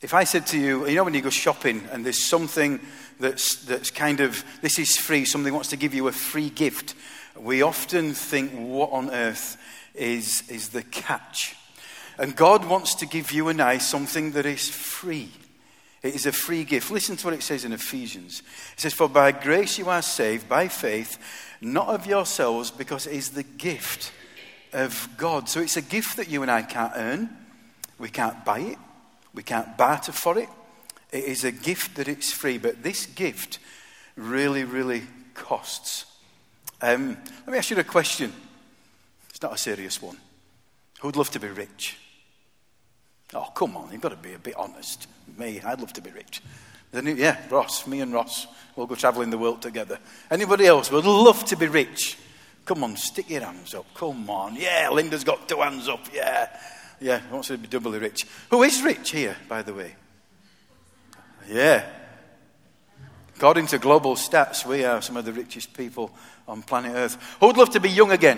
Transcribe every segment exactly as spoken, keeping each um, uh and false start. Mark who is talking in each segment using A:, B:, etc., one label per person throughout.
A: If I said to you, you know when you go shopping and there's something that's that's kind of, this is free, somebody wants to give you a free gift, we often think, what on earth is, is the catch? And God wants to give you and I something that is free. It is a free gift. Listen to what it says in Ephesians. It says, for by grace you are saved, by faith, not of yourselves, because it is the gift of God. So it's a gift that you and I can't earn. We can't buy it. We can't barter for it. It is a gift that it's free. But this gift really, really costs. Um, let me ask you a question. It's not a serious one. Who'd love to be rich? Oh, come on, you've got to be a bit honest. Me, I'd love to be rich. Then, yeah, Ross, me and Ross, we'll go travelling the world together. Anybody else would love to be rich? Come on, stick your hands up. Come on. Yeah, Linda's got two hands up. Yeah. Yeah, wants to be doubly rich. Who is rich here, by the way? Yeah. According to global stats, we are some of the richest people on planet Earth. Who would love to be young again?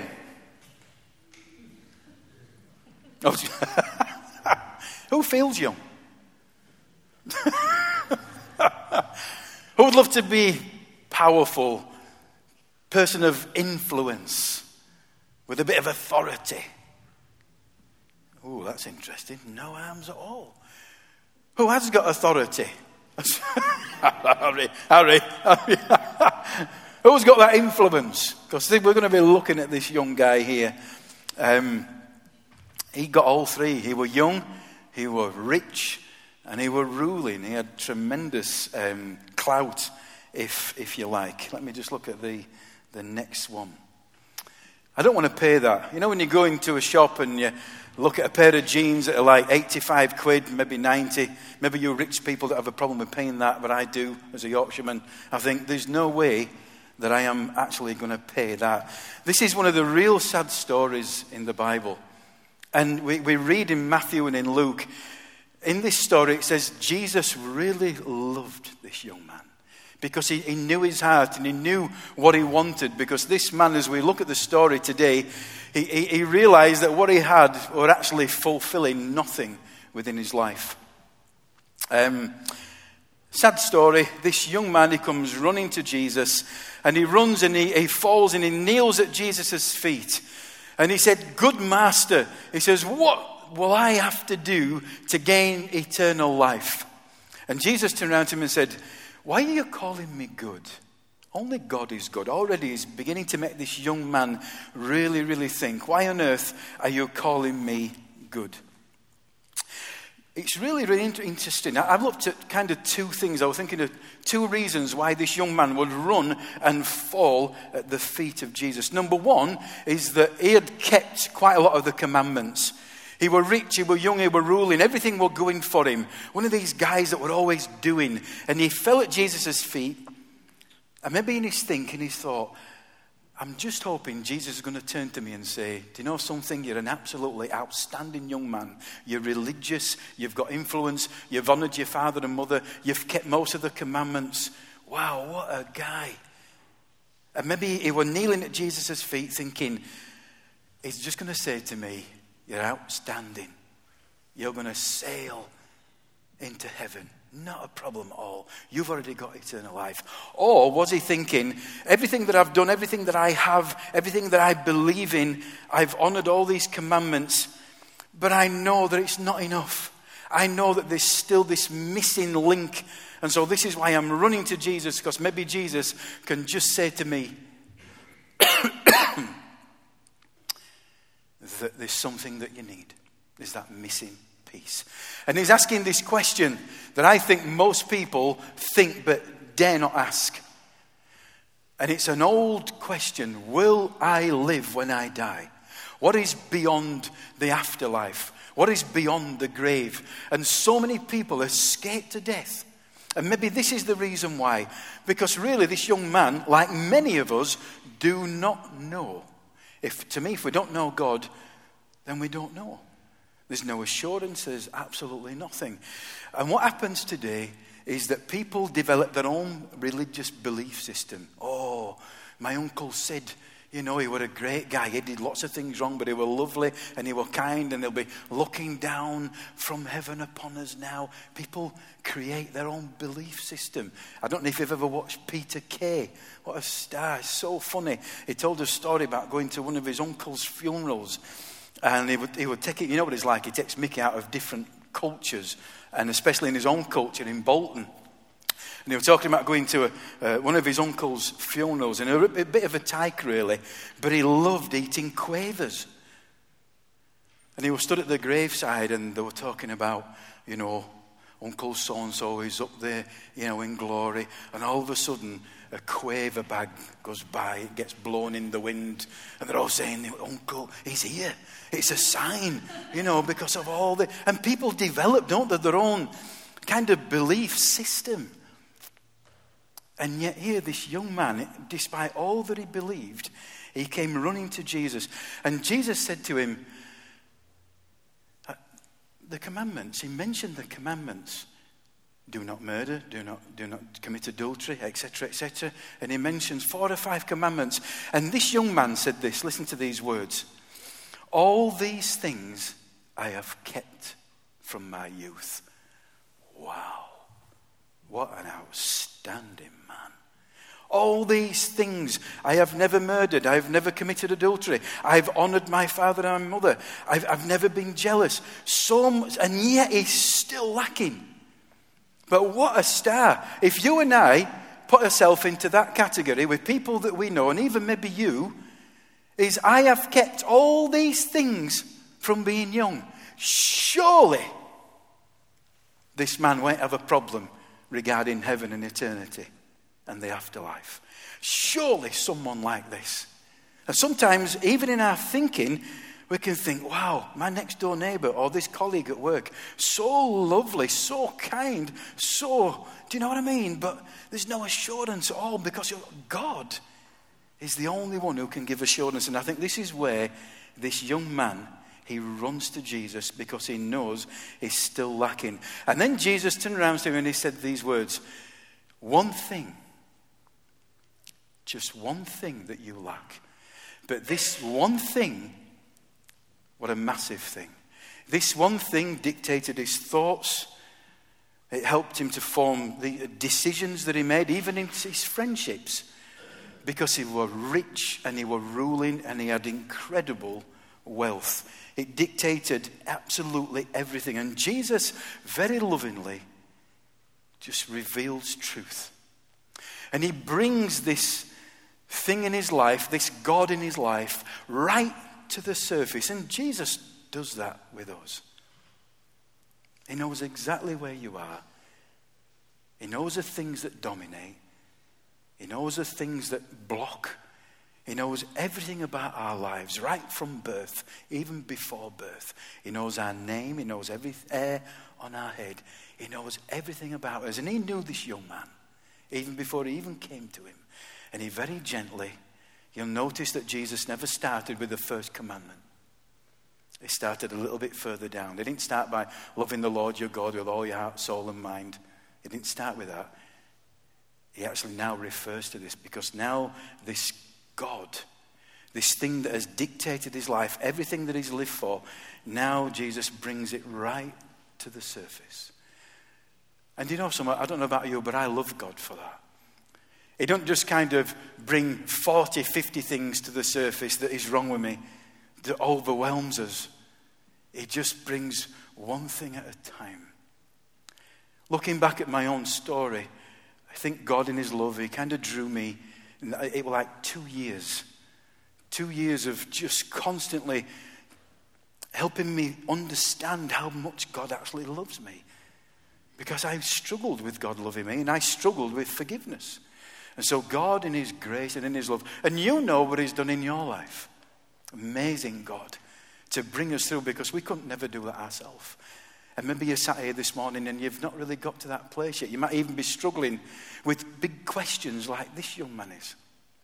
A: Oh, who feels young? Who would love to be powerful, person of influence, with a bit of authority? Oh, that's interesting. No arms at all. Who has got authority? Harry, Harry, Harry. Who's got that influence? Because we're going to be looking at this young guy here. Um, he got all three. He was young, he was rich, and he was ruling. He had tremendous um, clout, if if you like. Let me just look at the, the next one. I don't want to pay that. You know when you go into a shop and you look at a pair of jeans that are like eighty-five quid, maybe ninety. Maybe you rich people that have a problem with paying that, but I do as a Yorkshireman. I think there's no way that I am actually going to pay that. This is one of the real sad stories in the Bible. And we, we read in Matthew and in Luke, in this story it says Jesus really loved this young man. Because he, he knew his heart and he knew what he wanted. Because this man, as we look at the story today, he, he, he realized that what he had were actually fulfilling nothing within his life. Um, sad story. This young man, he comes running to Jesus and he runs and he, he falls and he kneels at Jesus' feet. And he said, good master, he says, what will I have to do to gain eternal life? And Jesus turned around to him and said, why are you calling me good? Only God is good. Already he's beginning to make this young man really, really think, why on earth are you calling me good? It's really, really interesting. I've looked at kind of two things. I was thinking of two reasons why this young man would run and fall at the feet of Jesus. Number one is that he had kept quite a lot of the commandments. He were rich, he were young, he were ruling. Everything were going for him. One of these guys that were always doing. And he fell at Jesus' feet. And maybe in his thinking he thought, I'm just hoping Jesus is going to turn to me and say, do you know something? You're an absolutely outstanding young man. You're religious. You've got influence. You've honored your father and mother. You've kept most of the commandments. Wow, what a guy. And maybe he were kneeling at Jesus' feet thinking, he's just going to say to me, you're outstanding. You're going to sail into heaven. Not a problem at all. You've already got eternal life. Or was he thinking, everything that I've done, everything that I have, everything that I believe in, I've honored all these commandments, but I know that it's not enough. I know that there's still this missing link. And so this is why I'm running to Jesus, because maybe Jesus can just say to me that there's something that you need. There's that missing piece. And he's asking this question that I think most people think but dare not ask. And it's an old question. Will I live when I die? What is beyond the afterlife? What is beyond the grave? And so many people escape to death. And maybe this is the reason why. Because really this young man, like many of us, do not know. If to me, if we don't know God, then we don't know. There's no assurance, there's absolutely nothing. And what happens today is that people develop their own religious belief system. Oh, my uncle said, You know, he was a great guy. He did lots of things wrong, but he was lovely and he was kind, and he'll be looking down from heaven upon us now. People create their own belief system. I don't know if you've ever watched Peter Kay. What a star. It's so funny. He told a story about going to one of his uncle's funerals, and he would, he would take it, you know what it's like, he takes Mickey out of different cultures, and especially in his own culture in Bolton. And he was talking about going to a, uh, one of his uncle's funerals, and a, a bit of a tyke really, but he loved eating quavers. And he was stood at the graveside, and they were talking about, you know, Uncle so-and-so is up there, you know, in glory. And all of a sudden, a quaver bag goes by, it gets blown in the wind, and they're all saying, Uncle, he's here. It's a sign, you know, because of all the... And people develop, don't they, their own kind of belief system. And yet here, this young man, despite all that he believed, he came running to Jesus. And Jesus said to him, the commandments, he mentioned the commandments. Do not murder, do not, do not commit adultery, et cetera, et cetera. And he mentions four or five commandments. And this young man said this, listen to these words. All these things I have kept from my youth. Wow. What an outstanding man. All these things. I have never murdered. I have never committed adultery. I've honored my father and my mother. I've, I've never been jealous. So much, and yet he's still lacking. But what a star. If you and I put ourselves into that category with people that we know, and even maybe you, is I have kept all these things from being young. Surely this man won't have a problem regarding heaven and eternity and the afterlife. Surely someone like this. And sometimes, even in our thinking, we can think, wow, my next door neighbor or this colleague at work, so lovely, so kind, so, do you know what I mean? But there's no assurance at all, because God is the only one who can give assurance. And I think this is where this young man, he runs to Jesus because he knows he's still lacking. And then Jesus turned around to him and he said these words, one thing, just one thing that you lack. But this one thing, what a massive thing. This one thing dictated his thoughts. It helped him to form the decisions that he made, even in his friendships, because he was rich and he was ruling and he had incredible wealth. It dictated absolutely everything. And Jesus very lovingly just reveals truth. And he brings this thing in his life, this God in his life, right to the surface. And Jesus does that with us. He knows exactly where you are. He knows the things that dominate. He knows the things that block. He knows everything about our lives, right from birth, even before birth. He knows our name. He knows every hair on our head. He knows everything about us. And he knew this young man, even before he even came to him. And he very gently, you'll notice that Jesus never started with the first commandment. He started a little bit further down. He didn't start by loving the Lord your God with all your heart, soul, and mind. He didn't start with that. He actually now refers to this, because now this God, this thing that has dictated his life, everything that he's lived for, now Jesus brings it right to the surface. And you know something, I don't know about you, but I love God for that. He don't just kind of bring forty, fifty things to the surface that is wrong with me, that overwhelms us. He just brings one thing at a time. Looking back at my own story, I think God in his love, he kind of drew me, it was like two years. Two years of just constantly helping me understand how much God actually loves me. Because I struggled with God loving me, and I struggled with forgiveness. And so God in his grace and in his love, and you know what he's done in your life. Amazing God to bring us through, because we couldn't never do it ourselves. And maybe you're sat here this morning and you've not really got to that place yet. You might even be struggling with big questions like this young man is.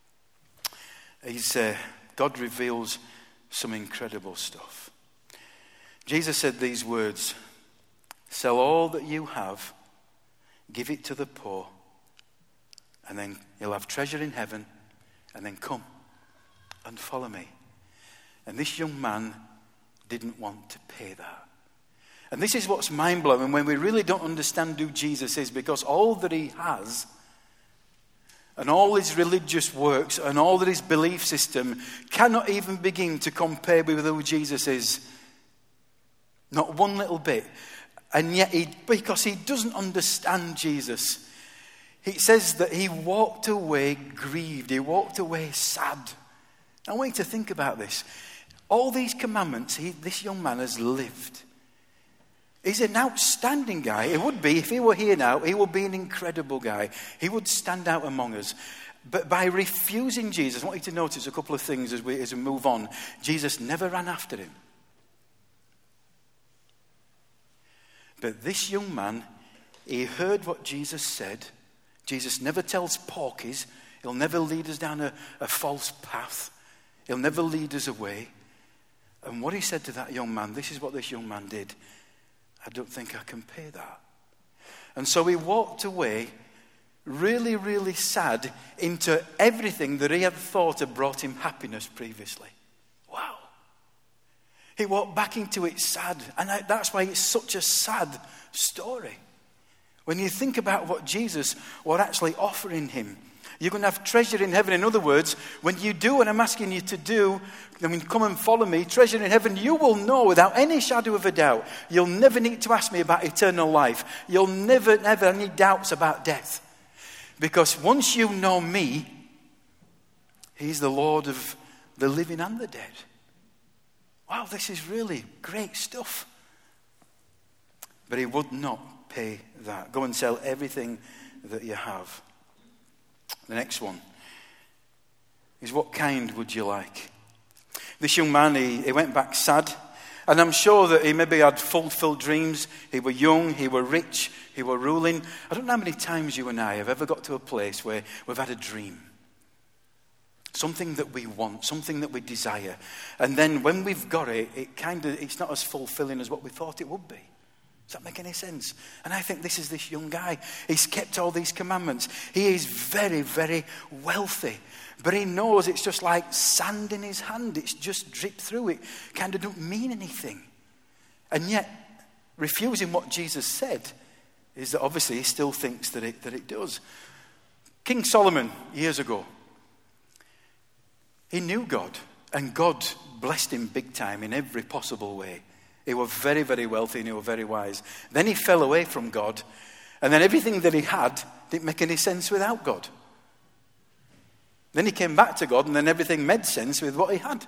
A: He's, uh, God reveals some incredible stuff. Jesus said these words, sell all that you have, give it to the poor, and then you'll have treasure in heaven, and then come, and follow me. And this young man didn't want to pay that. And this is what's mind-blowing when we really don't understand who Jesus is, because all that he has and all his religious works and all that his belief system cannot even begin to compare with who Jesus is. Not one little bit. And yet, he, because he doesn't understand Jesus, it says that he walked away grieved. He walked away sad. I want you to think about this. All these commandments, he, this young man has lived. He's an outstanding guy. It would be, if he were here now, he would be an incredible guy. He would stand out among us. But by refusing Jesus, I want you to notice a couple of things as we, as we move on. Jesus never ran after him. But this young man, he heard what Jesus said. Jesus never tells porkies. He'll never lead us down a, a false path. He'll never lead us away. And what he said to that young man, this is what this young man did. I don't think I can pay that. And so he walked away really, really sad into everything that he had thought had brought him happiness previously. Wow. He walked back into it sad. And I, that's why it's such a sad story. When you think about what Jesus was actually offering him, you're going to have treasure in heaven. In other words, when you do what I'm asking you to do, then when you come and follow me, treasure in heaven, you will know without any shadow of a doubt. You'll never need to ask me about eternal life. You'll never, never have any doubts about death. Because once you know me, he's the Lord of the living and the dead. Wow, this is really great stuff. But he would not pay that. Go and sell everything that you have. The next one is, what kind would you like? This young man, he, he went back sad. And I'm sure that he maybe had fulfilled dreams. He were young, he were rich, he were ruling. I don't know how many times you and I have ever got to a place where we've had a dream. Something that we want, something that we desire. And then when we've got it, it kind of, it's not as fulfilling as what we thought it would be. Does that make any sense? And I think this is this young guy. He's kept all these commandments. He is very, very wealthy. But he knows it's just like sand in his hand. It's just dripped through. It kind of don't mean anything. And yet, refusing what Jesus said is that obviously he still thinks that it, that it does. King Solomon, years ago, he knew God. And God blessed him big time in every possible way. He was very, very wealthy and he was very wise. Then he fell away from God. And then everything that he had didn't make any sense without God. Then he came back to God and then everything made sense with what he had.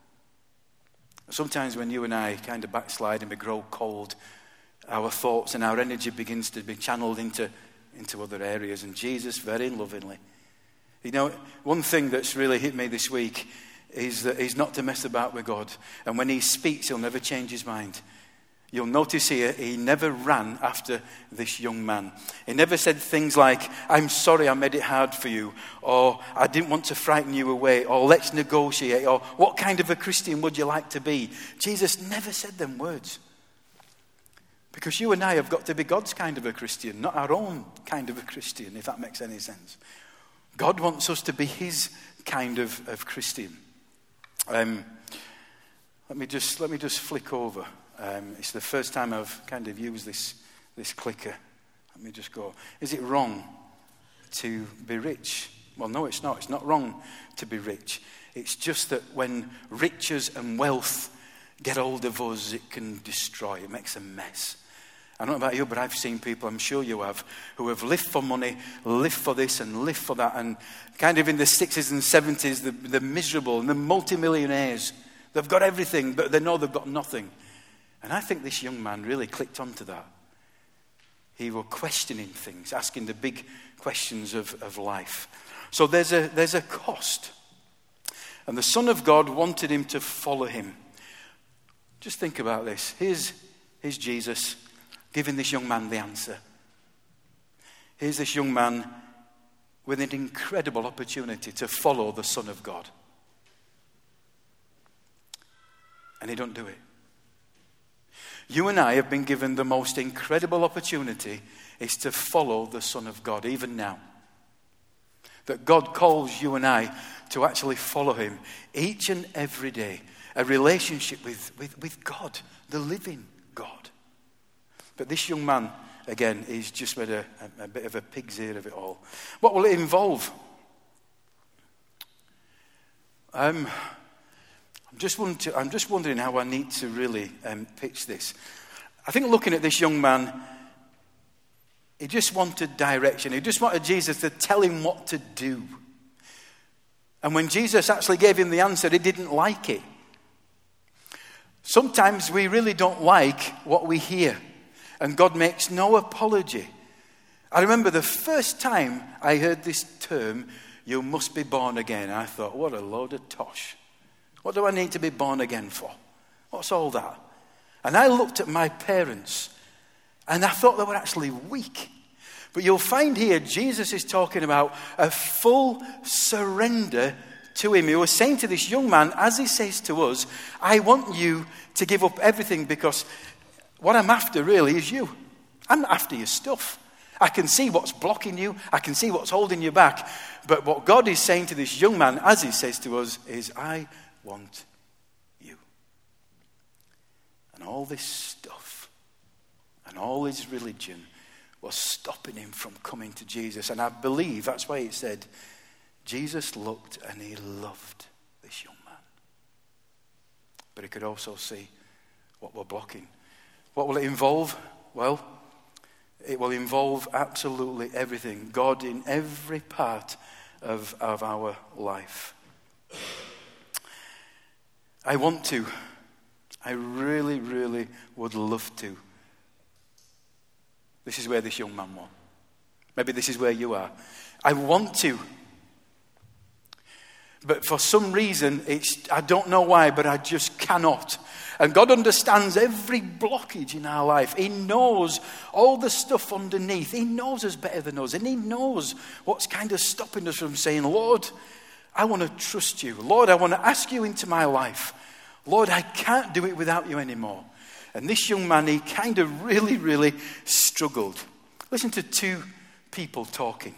A: Sometimes when you and I kind of backslide and we grow cold, our thoughts and our energy begins to be channeled into, into other areas. And Jesus, very lovingly. You know, one thing that's really hit me this week is that he's not to mess about with God. And when he speaks, he'll never change his mind. You'll notice here, he never ran after this young man. He never said things like, I'm sorry I made it hard for you, or I didn't want to frighten you away, or let's negotiate, or what kind of a Christian would you like to be? Jesus never said them words. Because you and I have got to be God's kind of a Christian, not our own kind of a Christian, if that makes any sense. God wants us to be his kind of, of Christian. Um, let me just let me just flick over. Um, it's the first time I've kind of used this this clicker. Let me just go. Is it wrong to be rich? Well, no, it's not. It's not wrong to be rich. It's just that when riches and wealth get hold of us, it can destroy. It makes a mess. I don't know about you, but I've seen people, I'm sure you have, who have lived for money, lived for this and lived for that, and kind of in the sixties and seventies, they're, they're miserable, and they're multimillionaires. They've got everything, but they know they've got nothing. And I think this young man really clicked onto that. He was questioning things, asking the big questions of, of life. So there's a, there's a cost. And the Son of God wanted him to follow him. Just think about this. Here's, here's Jesus giving this young man the answer. Here's this young man with an incredible opportunity to follow the Son of God. And he don't do it. You and I have been given the most incredible opportunity is to follow the Son of God, even now. That God calls you and I to actually follow him each and every day. A relationship with, with, with God, the living God. But this young man, again, he's just made a, a, a bit of a pig's ear of it all. What will it involve? Um, I'm, just wondering, I'm just wondering how I need to really um, pitch this. I think looking at this young man, he just wanted direction. He just wanted Jesus to tell him what to do. And when Jesus actually gave him the answer, he didn't like it. Sometimes we really don't like what we hear. And God makes no apology. I remember the first time I heard this term, you must be born again. I thought, what a load of tosh. What do I need to be born again for? What's all that? And I looked at my parents and I thought they were actually weak. But you'll find here Jesus is talking about a full surrender to him. He was saying to this young man, as he says to us, I want you to give up everything because what I'm after really is you. I'm not after your stuff. I can see what's blocking you. I can see what's holding you back. But what God is saying to this young man, as he says to us, is I want you. And all this stuff and all his religion was stopping him from coming to Jesus. And I believe that's why it said, Jesus looked and he loved this young man. But he could also see what we're blocking. What will it involve? Well, it will involve absolutely everything. God in every part of, of our life. I want to. I really, really would love to. This is where this young man was. Maybe this is where you are. I want to. But for some reason, it's I don't know why, but I just cannot. And God understands every blockage in our life. He knows all the stuff underneath. He knows us better than us. And he knows what's kind of stopping us from saying, Lord, I want to trust you. Lord, I want to ask you into my life. Lord, I can't do it without you anymore. And this young man, he kind of really, really struggled. Listen to two people talking.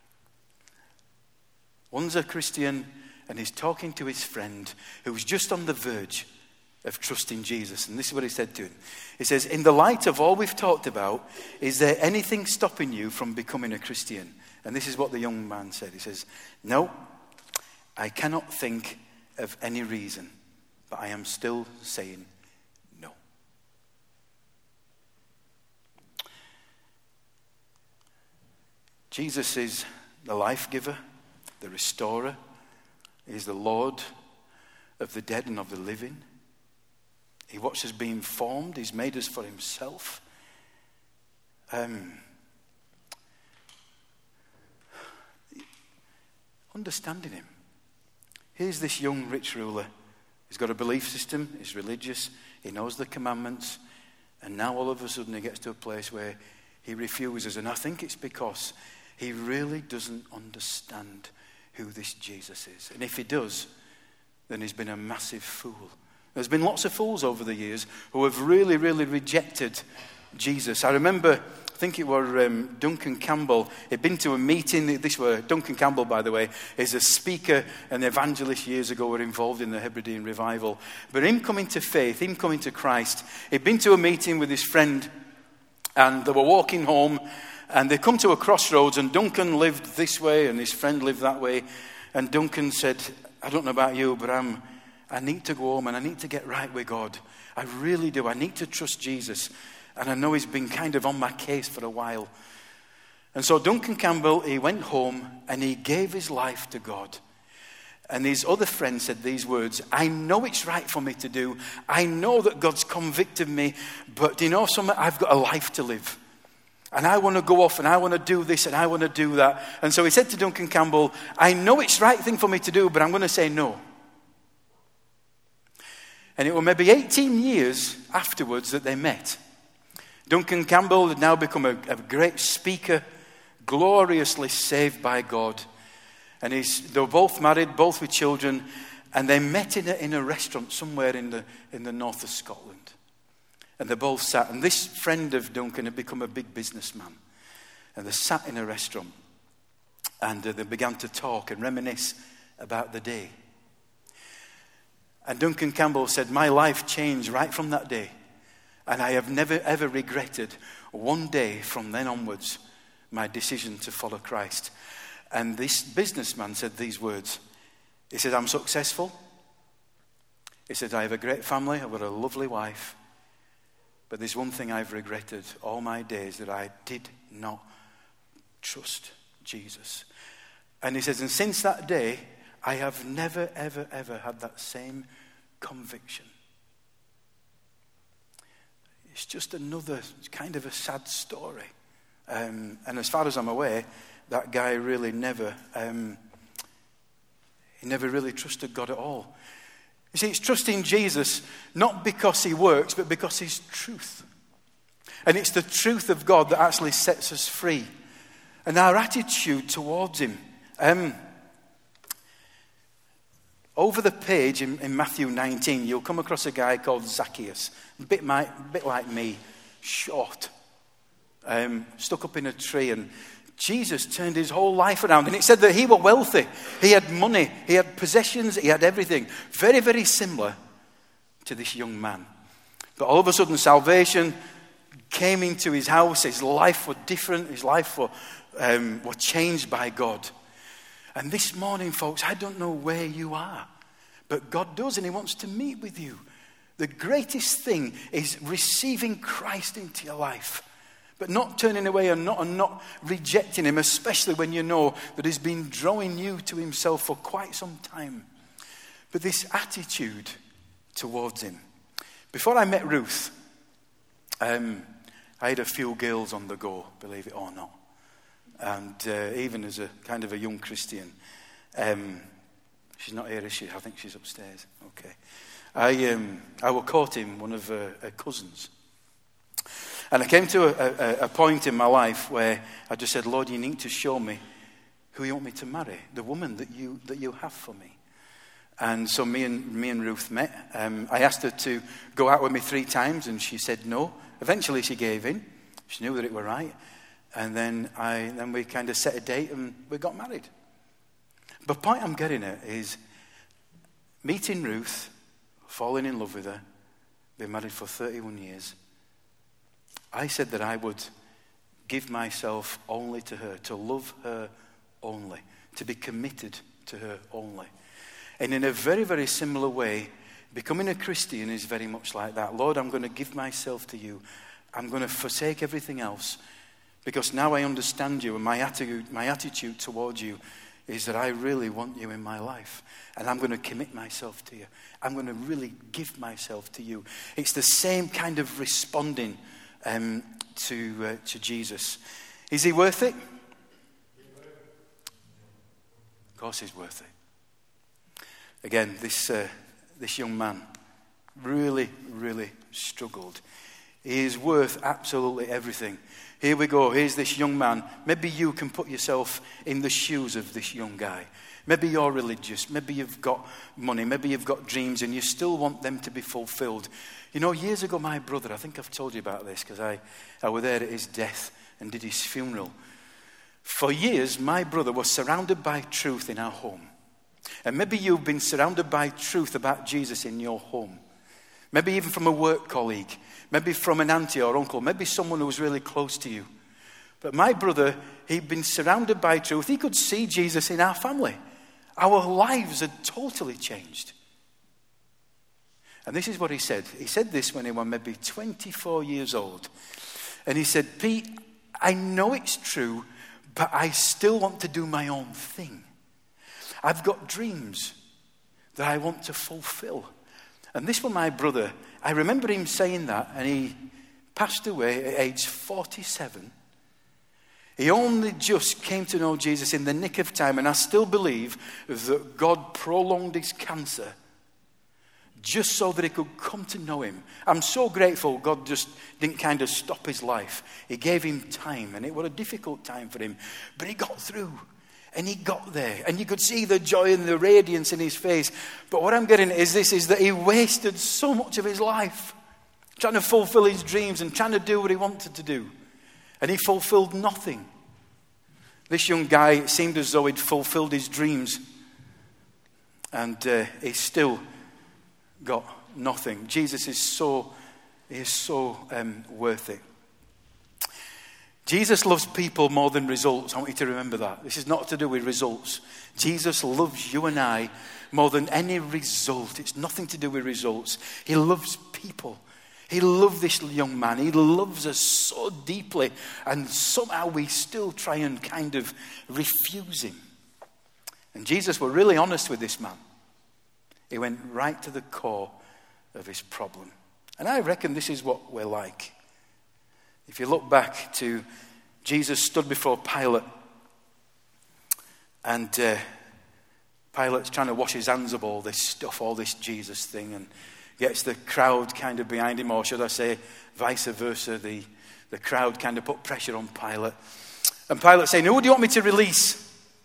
A: One's a Christian and he's talking to his friend who was just on the verge of trusting Jesus. And this is what he said to him. He says, in the light of all we've talked about, is there anything stopping you from becoming a Christian? And this is what the young man said. He says, no, I cannot think of any reason, but I am still saying no. Jesus is the life giver, the restorer. He is the Lord of the dead and of the living. He watches us being formed. He's made us for himself. Um, understanding him. Here's this young rich ruler. He's got a belief system. He's religious. He knows the commandments. And now all of a sudden he gets to a place where he refuses. And I think it's because he really doesn't understand who this Jesus is. And if he does, then he's been a massive fool. There's been lots of fools over the years who have really, really rejected Jesus. I remember, I think it was um, Duncan Campbell. He'd been to a meeting. This was Duncan Campbell, by the way, is a speaker and evangelist years ago, were involved in the Hebridean revival. But him coming to faith, him coming to Christ, he'd been to a meeting with his friend, and they were walking home. And they come to a crossroads, and Duncan lived this way and his friend lived that way. And Duncan said, I don't know about you, but I'm, I need to go home and I need to get right with God. I really do. I need to trust Jesus. And I know he's been kind of on my case for a while. And so Duncan Campbell, he went home and he gave his life to God. And his other friend said these words, I know it's right for me to do. I know that God's convicted me, but you know something? I've got a life to live. And I want to go off and I want to do this and I want to do that. And so he said to Duncan Campbell, I know it's the right thing for me to do, but I'm going to say no. And it was maybe eighteen years afterwards that they met. Duncan Campbell had now become a, a great speaker, gloriously saved by God. And he's, they were both married, both with children. And they met in a, in a restaurant somewhere in the, in the north of Scotland. And they both sat, and this friend of Duncan had become a big businessman. And they sat in a restaurant. And uh, they began to talk and reminisce about the day. And Duncan Campbell said, my life changed right from that day. And I have never, ever regretted one day from then onwards my decision to follow Christ. And this businessman said these words. He said, I'm successful. He said, I have a great family. I've got a lovely wife. But there's one thing I've regretted all my days, that I did not trust Jesus. And he says, and since that day, I have never, ever, ever had that same conviction. It's just another kind of a sad story. Um, and as far as I'm aware, that guy really never, um, he never really trusted God at all. You see, it's trusting Jesus not because he works, but because he's truth. And it's the truth of God that actually sets us free. And our attitude towards him. Um, over the page in, in Matthew nineteen, you'll come across a guy called Zacchaeus. A bit, my, a bit like me, short. Um, stuck up in a tree, and Jesus turned his whole life around, and it said that he was wealthy. He had money, he had possessions, he had everything. Very, very similar to this young man. But all of a sudden, salvation came into his house. His life was different. His life was, um, was changed by God. And this morning, folks, I don't know where you are, but God does, and he wants to meet with you. The greatest thing is receiving Christ into your life. But not turning away and not, and not rejecting him, especially when you know that he's been drawing you to himself for quite some time. But this attitude towards him. Before I met Ruth, um, I had a few girls on the go, believe it or not. And uh, even as a kind of a young Christian, um, she's not here, is she? I think she's upstairs. Okay. I um, I was courting one of her, her cousins. And I came to a, a, a point in my life where I just said, Lord, you need to show me who you want me to marry, the woman that you that you have for me. And so me and me and Ruth met. Um, I asked her to go out with me three times, and she said no. Eventually, she gave in. She knew that it were right, and then I then we kind of set a date, and we got married. But the point I'm getting at is meeting Ruth, falling in love with her, been married for thirty-one years. I said that I would give myself only to her, to love her only, to be committed to her only. And in a very, very similar way, becoming a Christian is very much like that. Lord, I'm going to give myself to you. I'm going to forsake everything else, because now I understand you, and my attitude, my attitude towards you is that I really want you in my life. And I'm going to commit myself to you. I'm going to really give myself to you. It's the same kind of responding Um, to uh, to Jesus. Is he worth it? Of course he's worth it. Again, this uh, this young man really, really struggled. He is worth absolutely everything. Here we go. Here's this young man. Maybe you can put yourself in the shoes of this young guy. Maybe you're religious. Maybe you've got money. Maybe you've got dreams, and you still want them to be fulfilled. You know, years ago, my brother, I think I've told you about this because I, I was there at his death and did his funeral. For years, my brother was surrounded by truth in our home. And maybe you've been surrounded by truth about Jesus in your home. Maybe even from a work colleague. Maybe from an auntie or uncle. Maybe someone who was really close to you. But my brother, he'd been surrounded by truth. He could see Jesus in our family. Our lives had totally changed. And this is what he said. He said this when he was maybe twenty-four years old. And he said, Pete, I know it's true, but I still want to do my own thing. I've got dreams that I want to fulfill. And this was my brother. I remember him saying that, and he passed away at age forty-seven. He only just came to know Jesus in the nick of time, and I still believe that God prolonged his cancer just so that he could come to know him. I'm so grateful God just didn't kind of stop his life. He gave him time, and it was a difficult time for him, but he got through, and he got there, and you could see the joy and the radiance in his face. But what I'm getting at is this, is that he wasted so much of his life trying to fulfill his dreams and trying to do what he wanted to do. And he fulfilled nothing. This young guy, it seemed as though he'd fulfilled his dreams. And uh, he's still got nothing. Jesus is so, he is so um, worth it. Jesus loves people more than results. I want you to remember that. This is not to do with results. Jesus loves you and I more than any result. It's nothing to do with results. He loves people. He loved this young man. He loves us so deeply. And somehow we still try and kind of refuse him. And Jesus was really honest with this man. He went right to the core of his problem. And I reckon this is what we're like. If you look back to Jesus stood before Pilate, and uh, Pilate's trying to wash his hands of all this stuff, all this Jesus thing, and gets the crowd kind of behind him, or should I say vice versa, the, the crowd kind of put pressure on Pilate. And Pilate saying, who do you want me to release?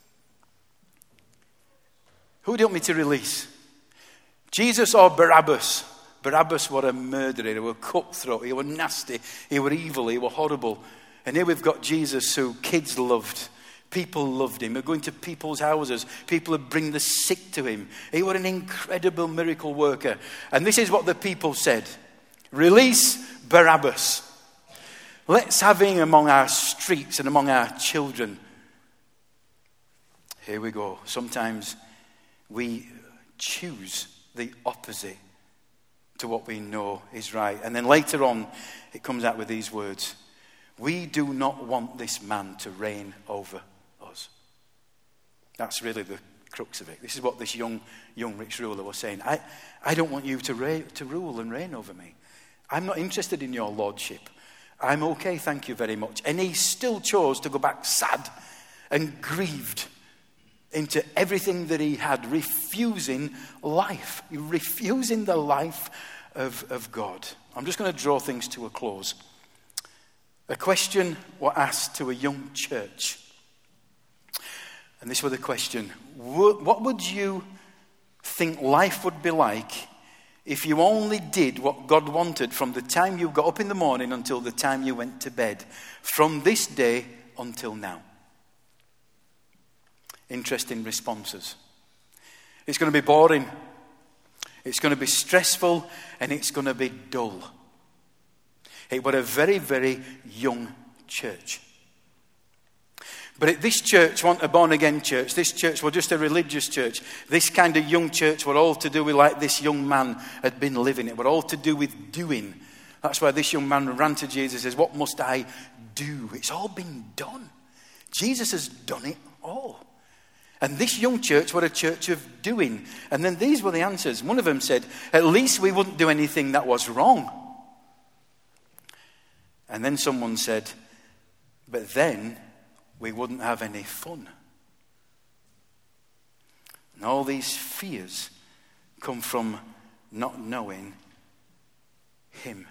A: Who do you want me to release? Jesus or Barabbas? Barabbas was a murderer, he was cutthroat, he was nasty, he was evil, he was horrible. And here we've got Jesus who kids loved, people loved him. We're going to people's houses, people would bring the sick to him. He was an incredible miracle worker. And this is what the people said: release Barabbas. Let's have him among our streets and among our children. Here we go. Sometimes we choose the opposite to what we know is right. And then later on, it comes out with these words: we do not want this man to reign over us. That's really the crux of it. This is what this young young rich ruler was saying. I, I don't want you to, reign, to rule and reign over me. I'm not interested in your lordship. I'm okay, thank you very much. And he still chose to go back sad and grieved into everything that he had, refusing life, refusing the life of, of God. I'm just going to draw things to a close. A question was asked to a young church. And this was the question: what would you think life would be like if you only did what God wanted from the time you got up in the morning until the time you went to bed, from this day until now? Interesting responses. It's going to be boring. It's going to be stressful, and it's going to be dull. It was a very, very young church. But this church wasn't a born-again church. This church was just a religious church. This kind of young church was all to do with like this young man had been living. It was all to do with doing. That's why this young man ran to Jesus and says, what must I do? It's all been done. Jesus has done it all. And this young church was a church of doing. And then these were the answers. One of them said, at least we wouldn't do anything that was wrong. And then someone said, but then we wouldn't have any fun. And all these fears come from not knowing him.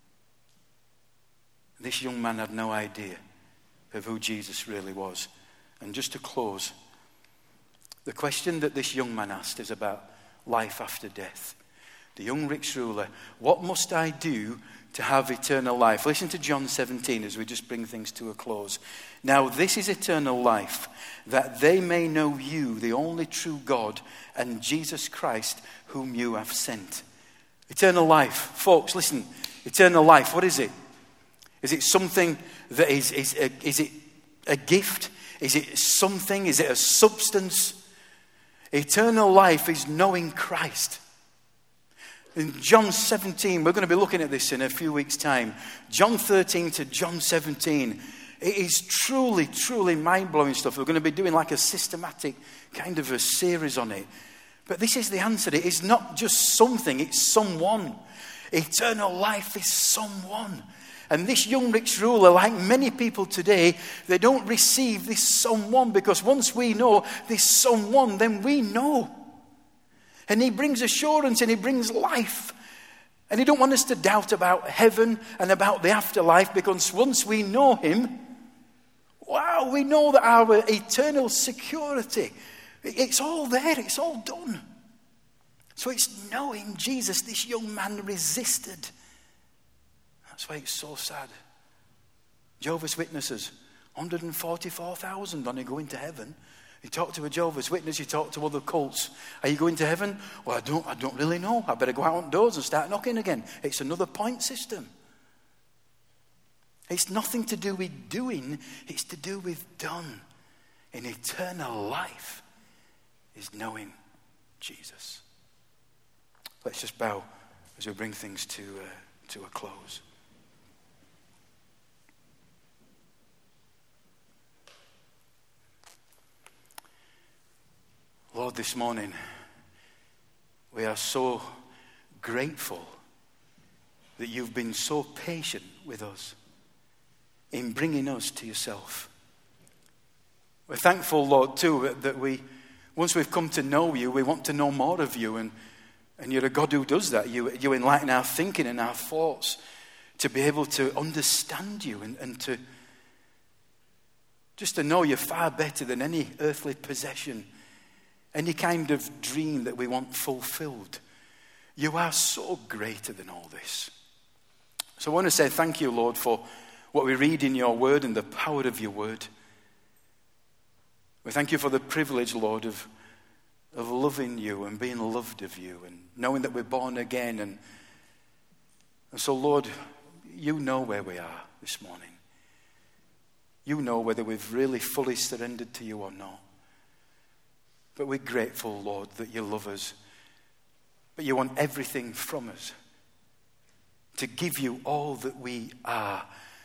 A: This young man had no idea of who Jesus really was. And just to close, the question that this young man asked is about life after death. The young rich ruler, what must I do to have eternal life? Listen to John seventeen as we just bring things to a close. Now this is eternal life, that they may know you, the only true God, and Jesus Christ, whom you have sent. Eternal life. Folks, listen. Eternal life, what is it? Is it something that is, is, a, is it a gift? Is it something? Is it a substance? Eternal life is knowing Christ. In John seventeen, we're going to be looking at this in a few weeks' time. John thirteen to John seventeen. It is truly, truly mind-blowing stuff. We're going to be doing like a systematic kind of a series on it. But this is the answer. It is not just something, it's someone. Eternal life is someone. And this young rich ruler, like many people today, they don't receive this someone, because once we know this someone, then we know. And he brings assurance and he brings life. And he don't want us to doubt about heaven and about the afterlife, because once we know him, wow, we know that our eternal security, it's all there, it's all done. So it's knowing Jesus. This young man resisted. That's why it's so sad. Jehovah's Witnesses, one hundred forty-four thousand on it going to heaven. You talk to a Jehovah's Witness, you talk to other cults. Are you going to heaven? Well, I don't, I don't really know. I better go out on doors and start knocking again. It's another point system. It's nothing to do with doing. It's to do with done. In eternal life is knowing Jesus. Let's just bow as we bring things to, uh, to a close. Lord, this morning, we are so grateful that you've been so patient with us in bringing us to yourself. We're thankful, Lord, too, that we, once we've come to know you, we want to know more of you. And, and you're a God who does that. You, you enlighten our thinking and our thoughts to be able to understand you and, and to just to know you far better than any earthly possession, any kind of dream that we want fulfilled. You are so greater than all this. So I want to say thank you, Lord, for what we read in your word and the power of your word. We thank you for the privilege, Lord, of, of loving you and being loved of you and knowing that we're born again. And, and so, Lord, you know where we are this morning. You know whether we've really fully surrendered to you or not. But we're grateful, Lord, that you love us. But you want everything from us. To give you all that we are.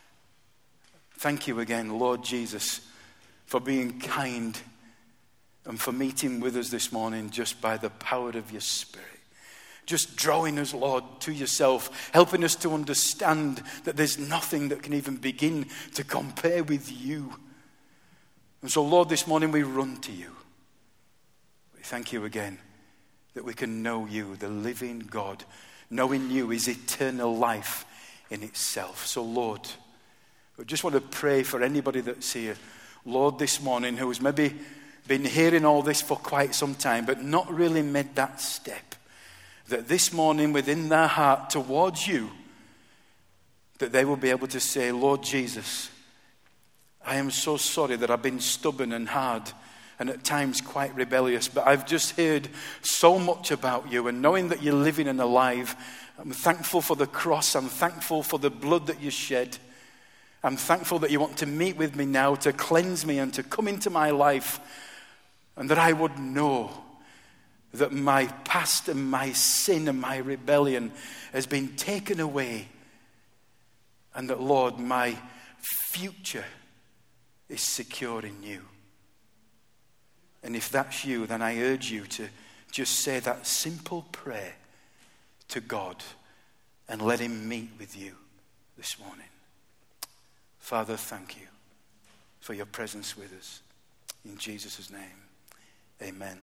A: Thank you again, Lord Jesus, for being kind and for meeting with us this morning just by the power of your Spirit. Just drawing us, Lord, to yourself, helping us to understand that there's nothing that can even begin to compare with you. And so, Lord, this morning we run to you. We thank you again that we can know you, the living God. Knowing you is eternal life in itself. So, Lord, we just want to pray for anybody that's here, Lord, this morning, who's maybe been hearing all this for quite some time, but not really made that step. That this morning within their heart towards you, that they will be able to say, Lord Jesus, I am so sorry that I've been stubborn and hard and at times quite rebellious, but I've just heard so much about you, and knowing that you're living and alive, I'm thankful for the cross, I'm thankful for the blood that you shed. I'm thankful that you want to meet with me now, to cleanse me and to come into my life, and that I would know that my past and my sin and my rebellion has been taken away, and that, Lord, my future is secure in you. And if that's you, then I urge you to just say that simple prayer to God and let him meet with you this morning. Father, thank you for your presence with us. In Jesus' name, amen.